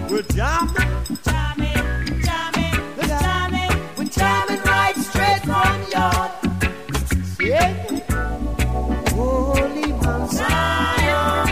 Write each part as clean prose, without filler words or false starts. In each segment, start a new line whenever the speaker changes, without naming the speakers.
We're jamming,
Jamming, jamming, jamming.
we're jamming right straight from your yeah. Holy Mount Zion,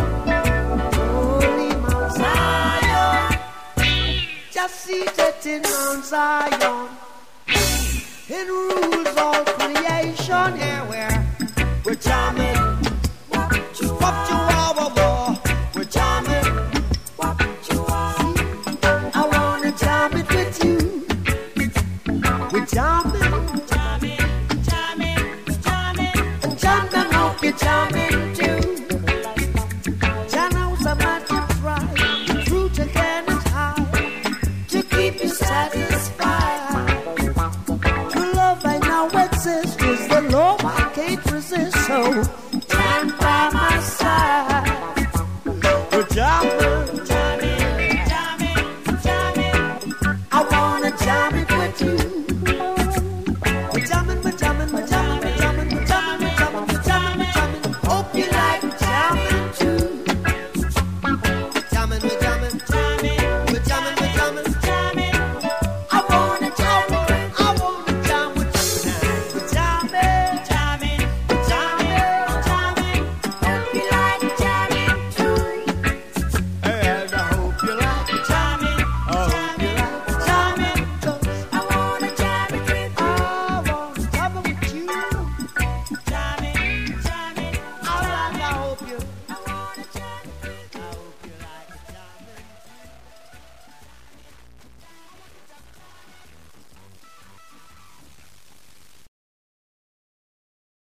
Holy Mount Zion, just seated in Mount Zion. It rules all creation here where we're jamming. What you are, we're jamming.
What you are.
I wanna jam it with you. We're jamming,
Jamming, jamming, jamming.
and jam them up, you're jamming too. Jam knows a man to try, the truth again is high, to keep you satisfied. True love I now exist is the love I can't resist, so